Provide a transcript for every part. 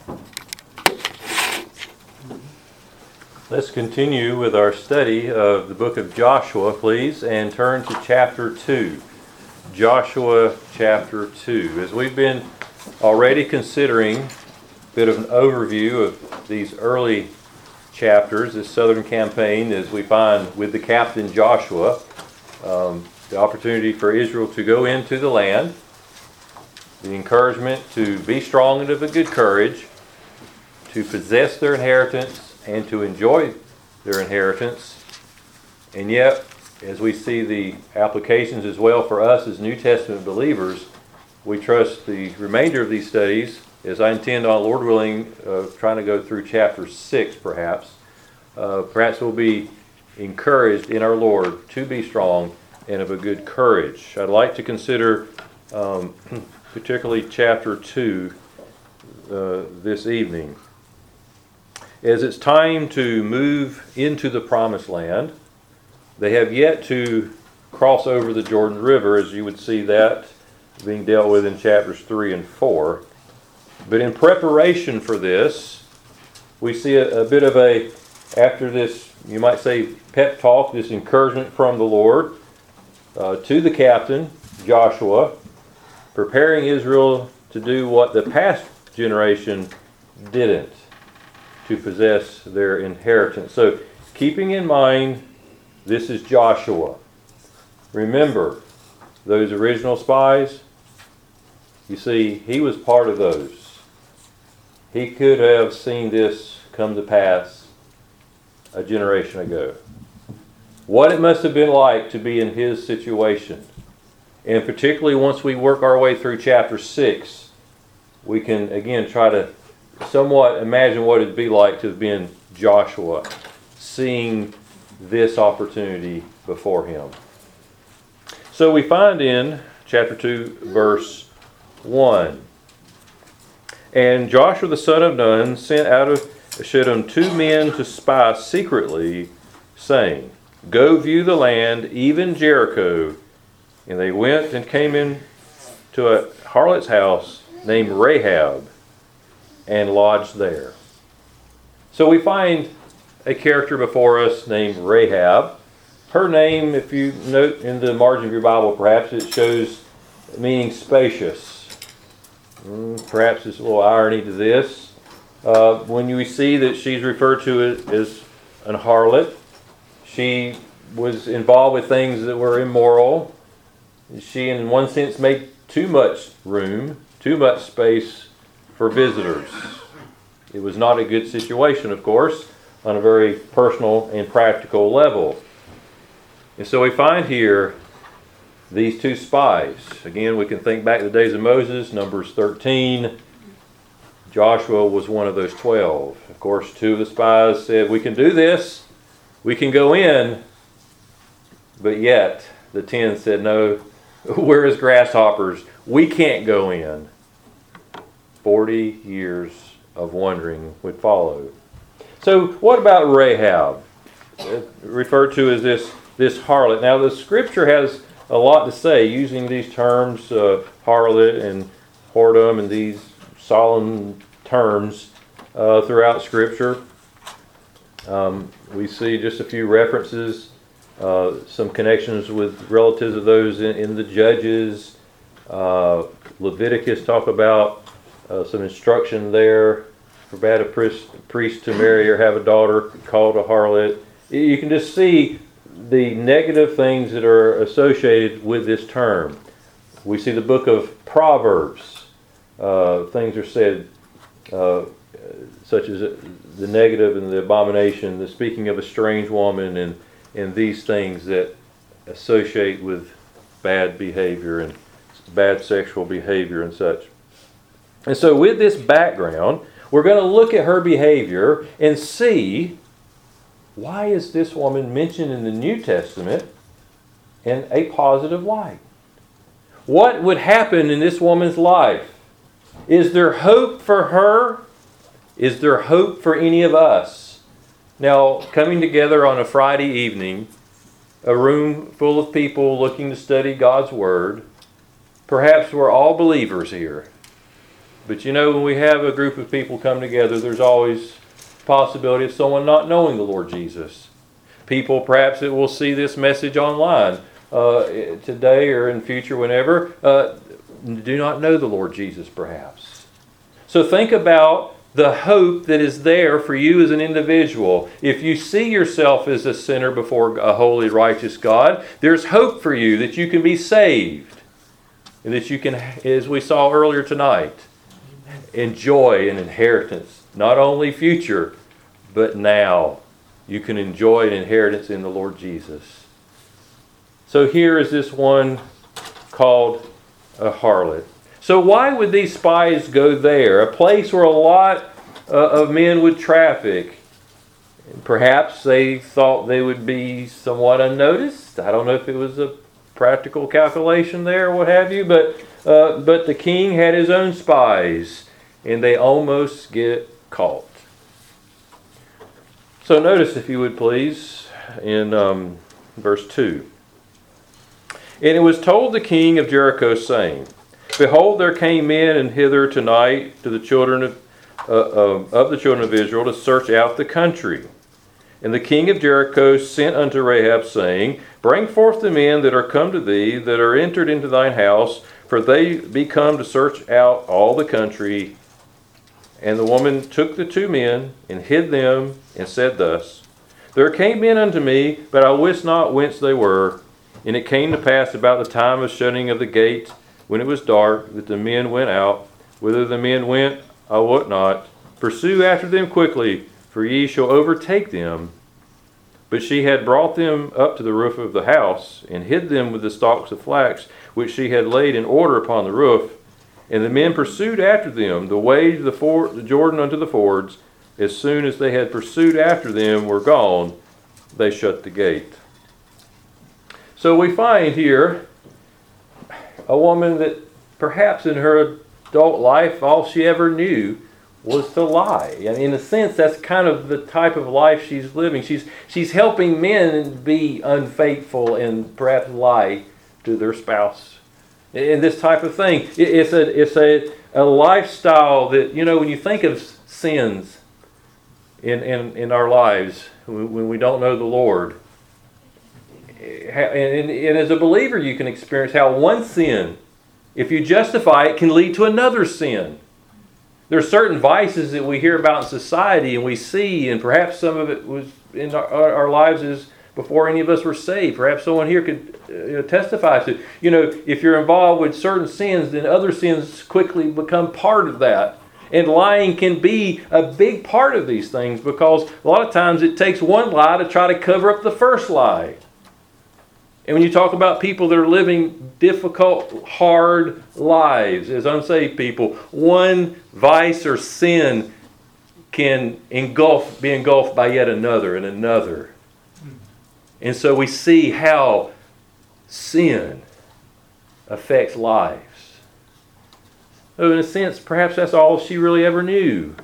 Let's continue with our study of the book of Joshua, please, and turn to chapter 2. Joshua chapter 2. As we've been already considering a bit of an overview of these early chapters, this southern campaign, as we find with the captain Joshua, the opportunity for Israel to go into the land, the encouragement to be strong and of a good courage, to possess their inheritance, and to enjoy their inheritance. And yet, as we see the applications as well for us as New Testament believers, we trust the remainder of these studies, as I intend on, Lord willing, trying to go through chapter 6 perhaps. Perhaps we'll be encouraged in our Lord to be strong and of a good courage. I'd like to consider particularly chapter 2 this evening. As it's time to move into the promised land, they have yet to cross over the Jordan River, as you would see that being dealt with in chapters 3 and 4. But in preparation for this, we see a bit of after this, you might say, pep talk, this encouragement from the Lord to the captain, Joshua, preparing Israel to do what the past generation didn't, to possess their inheritance. So, keeping in mind, this is Joshua. Remember, those original spies, you see, he was part of those. He could have seen this come to pass a generation ago. What it must have been like to be in his situation. And particularly once we work our way through chapter 6, we can again try to somewhat imagine what it'd be like to have been Joshua, seeing this opportunity before him. So we find in chapter 2, verse 1, "And Joshua the son of Nun sent out of Shittim 2 men to spy secretly, saying, Go view the land, even Jericho. And they went and came in to a harlot's house named Rahab, and lodged there." So we find a character before us named Rahab. Her name, if you note in the margin of your Bible, perhaps it shows meaning spacious. Perhaps there's a little irony to this. When you see that she's referred to as an harlot, she was involved with things that were immoral. She, in one sense, made too much room, too much space for visitors. It was not a good situation, of course, on a very personal and practical level. And so we find here these 2 spies. Again, we can think back to the days of Moses, Numbers 13. Joshua was one of those 12. Of course, 2 of the spies said, "We can do this. We can go in." But yet, the 10 said, "No, we're as grasshoppers. We can't go in." 40 years of wandering would follow. So what about Rahab? Referred to as this harlot. Now the scripture has a lot to say using these terms, harlot and whoredom, and these solemn terms throughout scripture. We see just a few references, some connections with relatives of those in the Judges. Leviticus talk about some instruction there, forbade a priest to marry or have a daughter called a harlot. You can just see the negative things that are associated with this term. We see the book of Proverbs. Things are said such as the negative and the abomination, the speaking of a strange woman, and these things that associate with bad behavior and bad sexual behavior and such. And so with this background, we're going to look at her behavior and see, why is this woman mentioned in the New Testament in a positive light? What would happen in this woman's life? Is there hope for her? Is there hope for any of us? Now, coming together on a Friday evening, a room full of people looking to study God's Word, perhaps we're all believers here. But you know, when we have a group of people come together, there's always possibility of someone not knowing the Lord Jesus. People perhaps that will see this message online today or in future, whenever, do not know the Lord Jesus perhaps. So think about the hope that is there for you as an individual. If you see yourself as a sinner before a holy, righteous God, there's hope for you that you can be saved. And that you can, as we saw earlier tonight, enjoy an inheritance. Not only future, but now. You can enjoy an inheritance in the Lord Jesus. So here is this one called a harlot. So why would these spies go there? A place where a lot of men would traffic. Perhaps they thought they would be somewhat unnoticed. I don't know if it was a practical calculation there or what have you, but the king had his own spies, and they almost get caught. So notice, if you would please, in verse 2. And it was told the king of Jericho, saying, Behold, there came men hither tonight to the children of the children of Israel to search out the country. And the king of Jericho sent unto Rahab, saying, Bring forth the men that are come to thee, that are entered into thine house, for they be come to search out all the country. And the woman took the 2 men, and hid them, and said thus, There came men unto me, but I wist not whence they were. And it came to pass about the time of shutting of the gate, when it was dark, that the men went out. Whither the men went, I wot not. Pursue after them quickly, for ye shall overtake them. But she had brought them up to the roof of the house, and hid them with the stalks of flax, which she had laid in order upon the roof. And the men pursued after them the way to the Jordan unto the fords. As soon as they had pursued after them were gone, they shut the gate. So we find here a woman that perhaps in her adult life all she ever knew was to lie. And in a sense, that's kind of the type of life she's living. She's helping men be unfaithful and perhaps lie to their spouse. And this type of thing. It's a lifestyle that, you know, when you think of sins in our lives, when we don't know the Lord, and as a believer you can experience how one sin, if you justify it, can lead to another sin. There are certain vices that we hear about in society and we see, and perhaps some of it was in our lives as before any of us were saved. Perhaps someone here could testify to, if you're involved with certain sins, then other sins quickly become part of that. And lying can be a big part of these things, because a lot of times it takes one lie to try to cover up the first lie. And when you talk about people that are living difficult, hard lives as unsaved people, one vice or sin can be engulfed by yet another and another. And so we see how sin affects lives. So in a sense, perhaps that's all she really ever knew.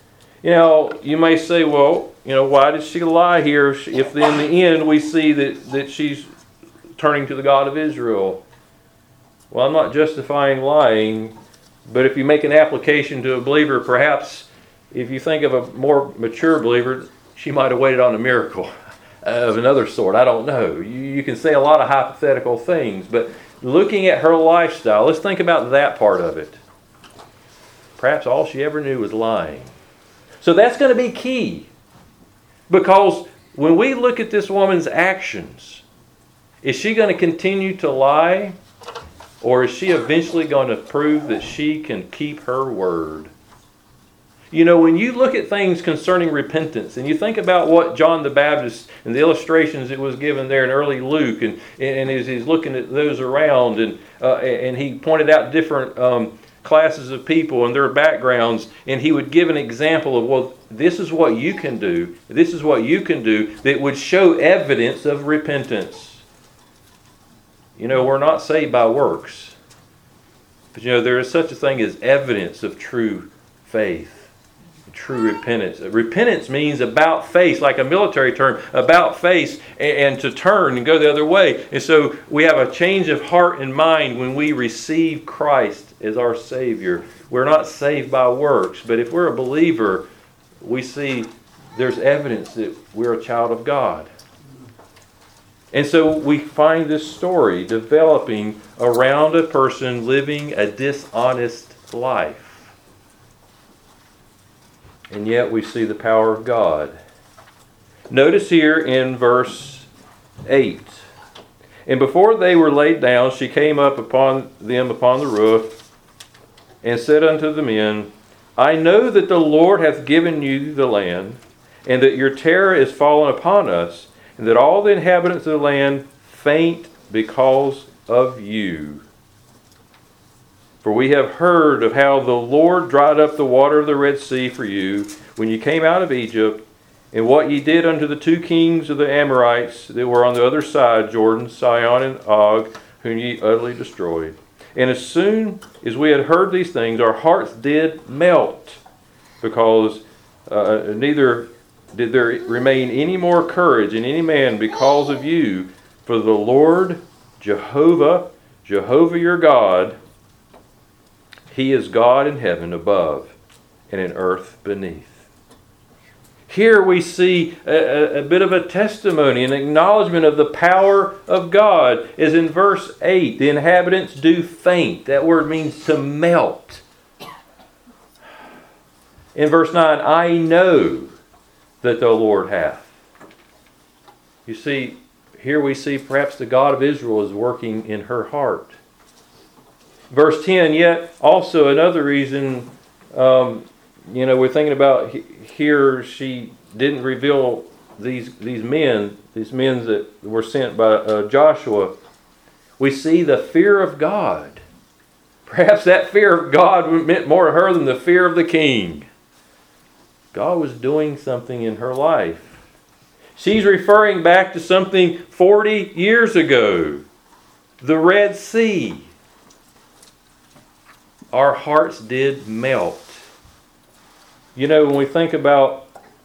You may say, well, why did she lie here if in the end we see that she's turning to the God of Israel? Well, I'm not justifying lying, but if you make an application to a believer, perhaps if you think of a more mature believer, she might have waited on a miracle of another sort. I don't know. You can say a lot of hypothetical things, but looking at her lifestyle, let's think about that part of it. Perhaps all she ever knew was lying. So that's going to be key, because when we look at this woman's actions, is she going to continue to lie, or is she eventually going to prove that she can keep her word? When you look at things concerning repentance, and you think about what John the Baptist and the illustrations that was given there in early Luke, and as he's looking at those around, and he pointed out different classes of people and their backgrounds, and he would give an example of, well, this is what you can do, this is what you can do, that would show evidence of repentance. We're not saved by works, but there is such a thing as evidence of true faith. True repentance. Repentance means about face, like a military term, about face, and to turn and go the other way. And so we have a change of heart and mind when we receive Christ as our Savior. We're not saved by works, but if we're a believer, we see there's evidence that we're a child of God. And so we find this story developing around a person living a dishonest life. And yet we see the power of God. Notice here in verse 8. And before they were laid down, she came up upon them upon the roof, and said unto the men, I know that the Lord hath given you the land, and that your terror is fallen upon us, and that all the inhabitants of the land faint because of you. For we have heard of how the Lord dried up the water of the Red Sea for you, when you came out of Egypt, and what ye did unto the two kings of the Amorites that were on the other side Jordan, Sihon and Og, whom ye utterly destroyed. And as soon as we had heard these things, our hearts did melt, because neither did there remain any more courage in any man because of you. For the Lord, Jehovah your God, He is God in heaven above and in earth beneath. Here we see a bit of a testimony, an acknowledgement of the power of God. As in verse 8, the inhabitants do faint. That word means to melt. In verse 9, I know that the Lord hath. You see, here we see perhaps the God of Israel is working in her heart. Verse 10, yet also another reason, we're thinking about here she didn't reveal these men that were sent by Joshua. We see the fear of God. Perhaps that fear of God meant more to her than the fear of the king. God was doing something in her life. She's referring back to something 40 years ago. The Red Sea. Our hearts did melt. When we think about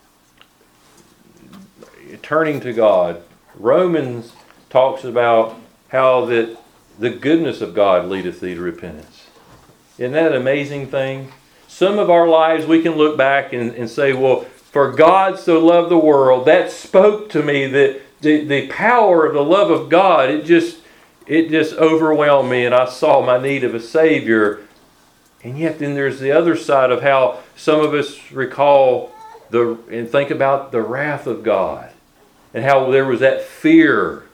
turning to God, Romans talks about how that the goodness of God leadeth thee to repentance. Isn't that an amazing thing? Some of our lives we can look back and say, well, for God so loved the world, that spoke to me that the power of the love of God, it just overwhelmed me, and I saw my need of a Savior. And yet then there's the other side of how some of us recall and think about the wrath of God and how there was that fear.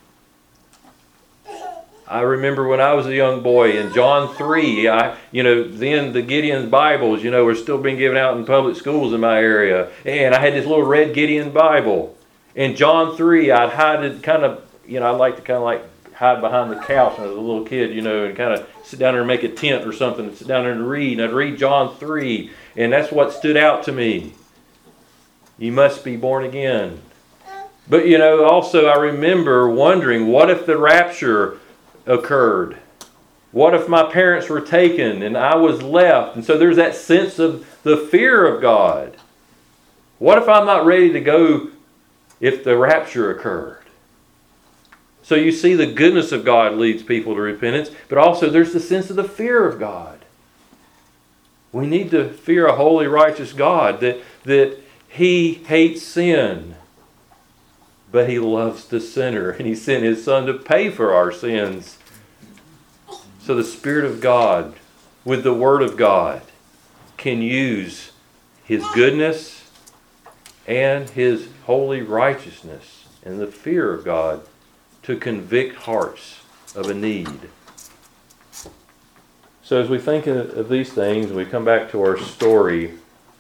I remember when I was a young boy in John 3, then the Gideon's Bibles, were still being given out in public schools in my area. And I had this little red Gideon Bible. In John 3, I'd hide it I'd like to hide behind the couch when I was a little kid, and kind of sit down there and make a tent or something and sit down there and read. And I'd read John 3, and that's what stood out to me. You must be born again. But, also I remember wondering, what if the rapture occurred? What if my parents were taken and I was left? And so there's that sense of the fear of God. What if I'm not ready to go if the rapture occurred? So you see the goodness of God leads people to repentance, but also there's the sense of the fear of God. We need to fear a holy, righteous God, that He hates sin, but He loves the sinner, and He sent His Son to pay for our sins. So the Spirit of God, with the Word of God, can use His goodness and His holy righteousness and the fear of God to convict hearts of a need. So as we think of these things, we come back to our story,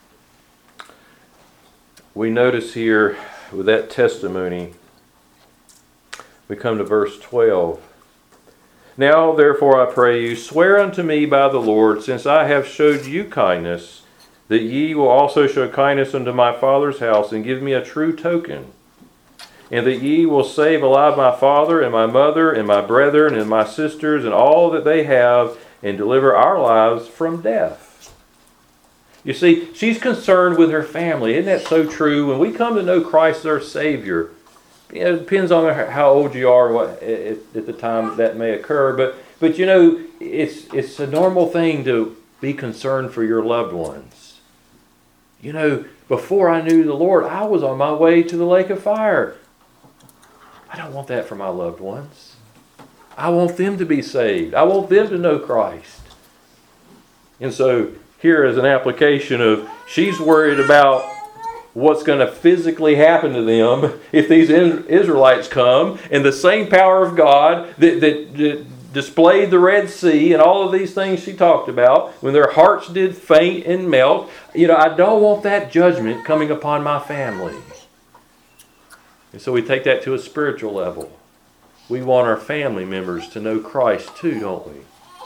we notice here with that testimony, we come to verse 12. Now therefore I pray you, swear unto me by the Lord, since I have showed you kindness, that ye will also show kindness unto my father's house, and give me a true token, and that ye will save alive my father and my mother and my brethren and my sisters and all that they have, and deliver our lives from death. You see, she's concerned with her family. Isn't that so true? When we come to know Christ as our Savior, it depends on how old you are at the time that may occur, But you know, it's a normal thing to be concerned for your loved ones. You know, before I knew the Lord, I was on my way to the lake of fire. I don't want that for my loved ones. I want them to be saved. I want them to know Christ. And so here is an application of she's worried about what's going to physically happen to them if these Israelites come, and the same power of God that displayed the Red Sea and all of these things she talked about, when their hearts did faint and melt. You know, I don't want that judgment coming upon my family. And so we take that to a spiritual level. We want our family members to know Christ too, don't we?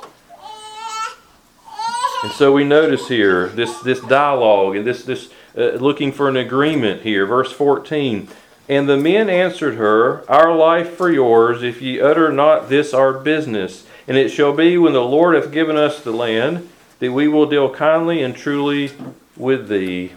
And so we notice here this dialogue and this looking for an agreement here. Verse 14. And the men answered her, Our life for yours, if ye utter not this our business. And it shall be, when the Lord hath given us the land, that we will deal kindly and truly with thee.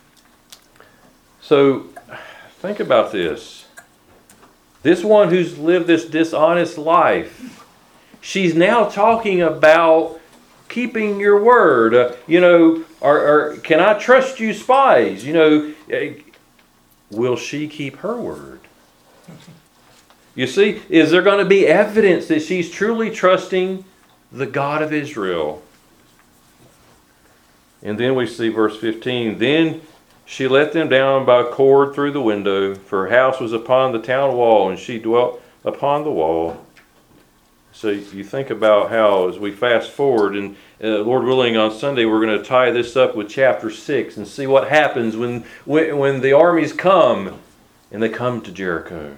So, think about this. This one who's lived this dishonest life, she's now talking about keeping your word. Or can I trust you, spies? Will she keep her word? You see, is there going to be evidence that she's truly trusting the God of Israel? And then we see verse 15. Then she let them down by a cord through the window, for her house was upon the town wall, and she dwelt upon the wall. So you think about how, as we fast forward, and Lord willing, on Sunday we're going to tie this up with chapter 6 and see what happens when the armies come, and they come to Jericho.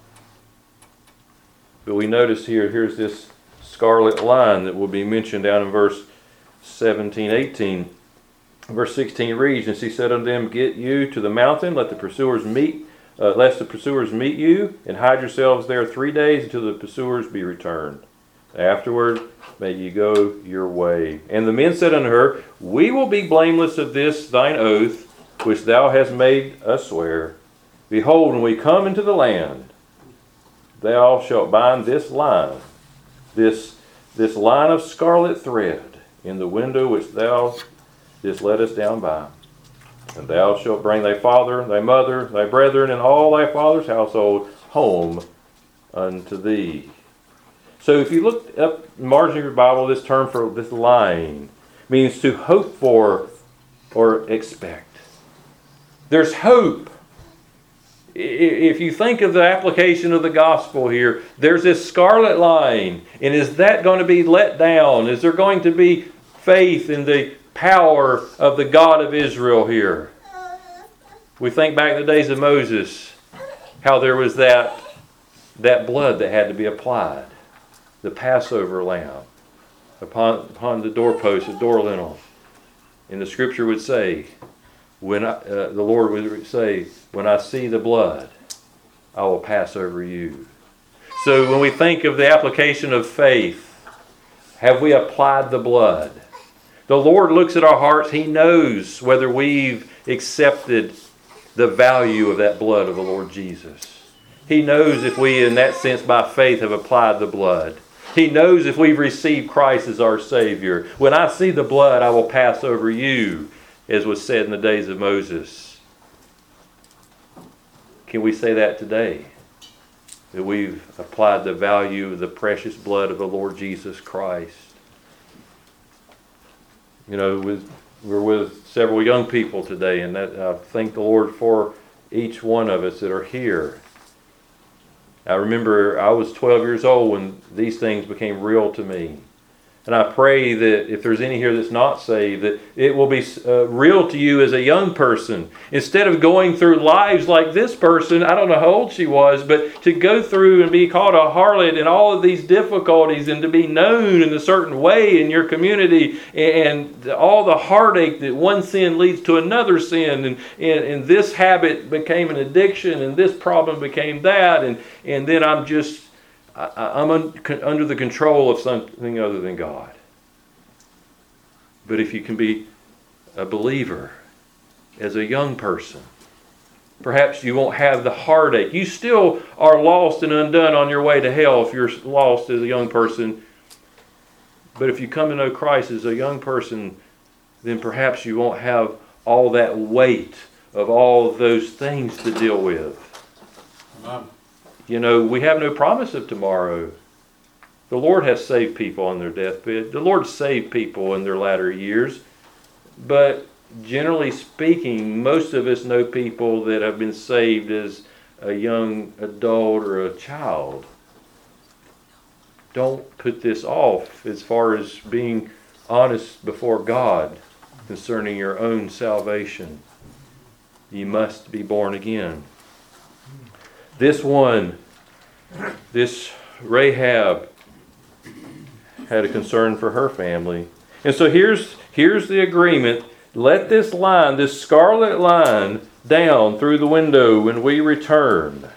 But we notice here's this scarlet line that will be mentioned down in verse 17, 18. Verse 16 reads, And she said unto them, Get you to the mountain, lest the pursuers meet you, and hide yourselves there 3 days until the pursuers be returned. Afterward may ye go your way. And the men said unto her, We will be blameless of this thine oath, which thou hast made us swear. Behold, when we come into the land, thou shalt bind this line, this line of scarlet thread, in the window which thou didst let us down by. And thou shalt bring thy father, thy mother, thy brethren, and all thy father's household home unto thee. So if you look up in the margin of your Bible, this term for this line means to hope for or expect. There's hope. If you think of the application of the gospel here, there's this scarlet line. And is that going to be let down? Is there going to be faith in the power of the God of Israel here? We think back to the days of Moses, how there was that blood that had to be applied. The Passover lamb upon the doorpost, the door lintel. And the scripture would say, the Lord would say, when I see the blood, I will pass over you. So when we think of the application of faith, have we applied the blood? The Lord looks at our hearts. He knows whether we've accepted the value of that blood of the Lord Jesus. He knows if we, in that sense, by faith, have applied the blood. He knows if we've received Christ as our Savior. When I see the blood, I will pass over you, as was said in the days of Moses. Can we say that today? That we've applied the value of the precious blood of the Lord Jesus Christ? We're with several young people today, and I thank the Lord for each one of us that are here. I remember I was 12 years old when these things became real to me. And I pray that if there's any here that's not saved, that it will be real to you as a young person. Instead of going through lives like this person, I don't know how old she was, but to go through and be called a harlot and all of these difficulties, and to be known in a certain way in your community, and all the heartache that one sin leads to another sin, and this habit became an addiction, and this problem became that, and then I'm under the control of something other than God. But if you can be a believer as a young person, perhaps you won't have the heartache. You still are lost and undone on your way to hell if you're lost as a young person. But if you come to know Christ as a young person, then perhaps you won't have all that weight of all those things to deal with. Amen. You know, we have no promise of tomorrow. The Lord has saved people on their deathbed. The Lord saved people in their latter years. But generally speaking, most of us know people that have been saved as a young adult or a child. Don't put this off as far as being honest before God concerning your own salvation. You must be born again. This Rahab, had a concern for her family. And so here's the agreement. Let this line, this scarlet line, down through the window when we return.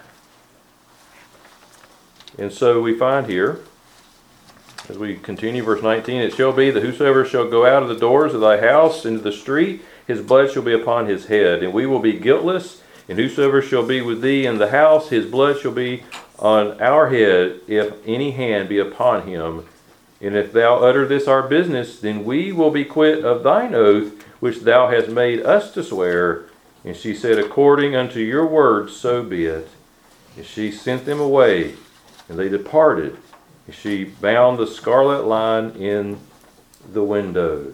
And so we find here, as we continue, verse 19, it shall be that whosoever shall go out of the doors of thy house into the street, his blood shall be upon his head, and we will be guiltless. And whosoever shall be with thee in the house, his blood shall be on our head, if any hand be upon him. And if thou utter this our business, then we will be quit of thine oath, which thou hast made us to swear. And she said, according unto your word, so be it. And she sent them away, and they departed. And she bound the scarlet line in the window.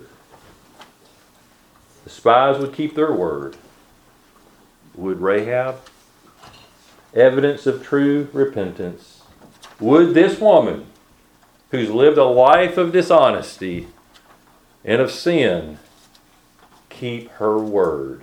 The spies would keep their word. Would Rahab? Evidence of true repentance. Would this woman, who's lived a life of dishonesty and of sin, keep her word?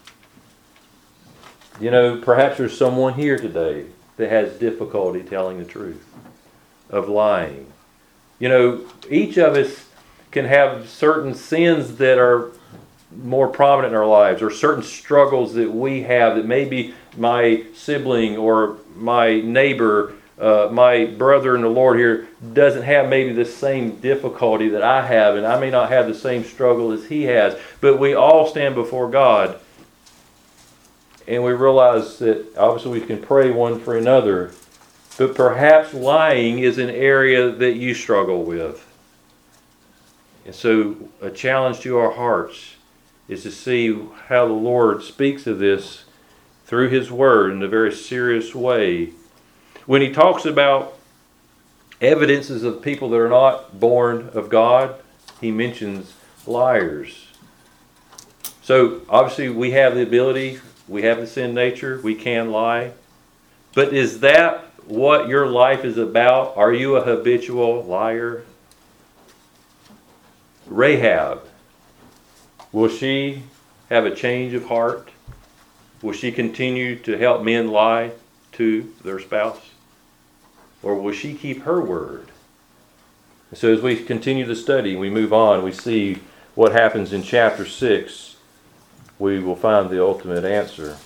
You know, perhaps there's someone here today that has difficulty telling the truth, of lying. You know, each of us can have certain sins that are more prominent in our lives, or certain struggles that we have that maybe my sibling or my neighbor, my brother in the Lord here doesn't have maybe the same difficulty that I have, and I may not have the same struggle as he has, but we all stand before God, and we realize that obviously we can pray one for another, but perhaps lying is an area that you struggle with. And so a challenge to our hearts is to see how the Lord speaks of this through His Word in a very serious way. When He talks about evidences of people that are not born of God, He mentions liars. So obviously we have the ability, we have the sin nature, we can lie. But is that what your life is about? Are you a habitual liar? Rahab, will she have a change of heart? Will she continue to help men lie to their spouse? Or will she keep her word? So as we continue the study, we move on, we see what happens in chapter 6. We will find the ultimate answer.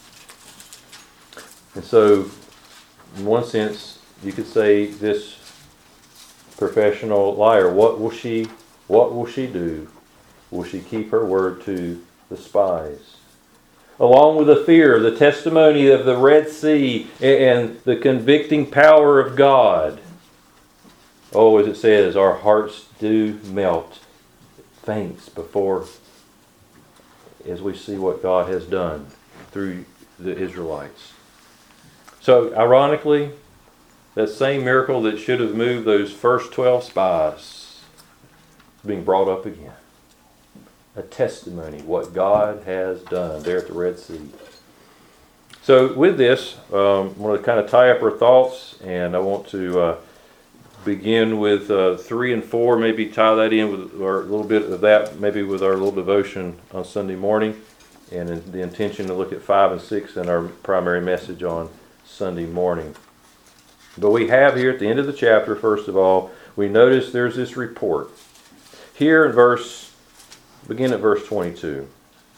And so, in one sense, you could say this professional liar, what will she do? Will she keep her word to the spies? Along with the fear, the testimony of the Red Sea, and the convicting power of God. Oh, as it says, our hearts do melt. Thanks before, as we see what God has done through the Israelites. So, ironically, that same miracle that should have moved those first 12 spies is being brought up again. A testimony, what God has done there at the Red Sea. So with this, I want to kind of tie up our thoughts, and I want to begin with 3 and 4, maybe tie that in with or a little bit of that, maybe with our little devotion on Sunday morning, and the intention to look at 5 and 6 in our primary message on Sunday morning. But we have here at the end of the chapter, first of all, we notice there's this report. Here in begin at verse 22.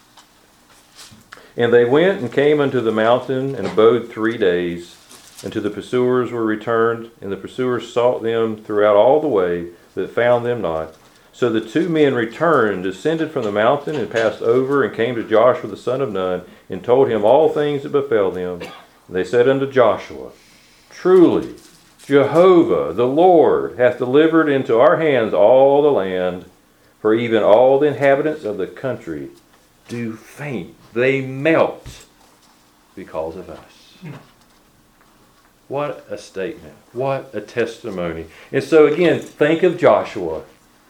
And they went and came unto the mountain and abode 3 days, until the pursuers were returned, and the pursuers sought them throughout all the way, but found them not. So the 2 men returned, descended from the mountain, and passed over, and came to Joshua the son of Nun, and told him all things that befell them. And they said unto Joshua, Truly, Jehovah, the Lord, hath delivered into our hands all the land, for even all the inhabitants of the country do faint. They melt because of us. What a statement. What a testimony. And so again, think of Joshua.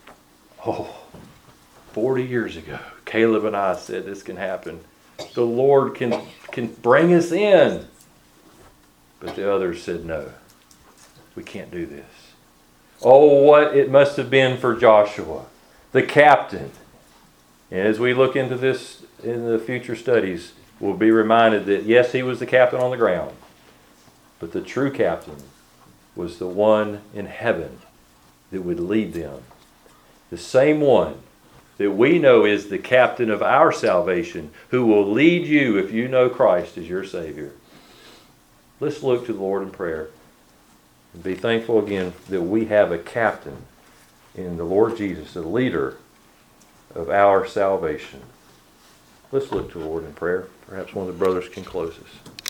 40 years ago, Caleb and I said this can happen. The Lord can bring us in. But the others said, no, we can't do this. Oh, what it must have been for Joshua, the captain. And as we look into this in the future studies, we'll be reminded that yes, he was the captain on the ground, but the true captain was the one in heaven that would lead them. The same one that we know is the captain of our salvation, who will lead you if you know Christ as your Savior. Let's look to the Lord in prayer and be thankful again that we have a captain in the Lord Jesus, the leader of our salvation. Let's look to the Lord in prayer. Perhaps one of the brothers can close us.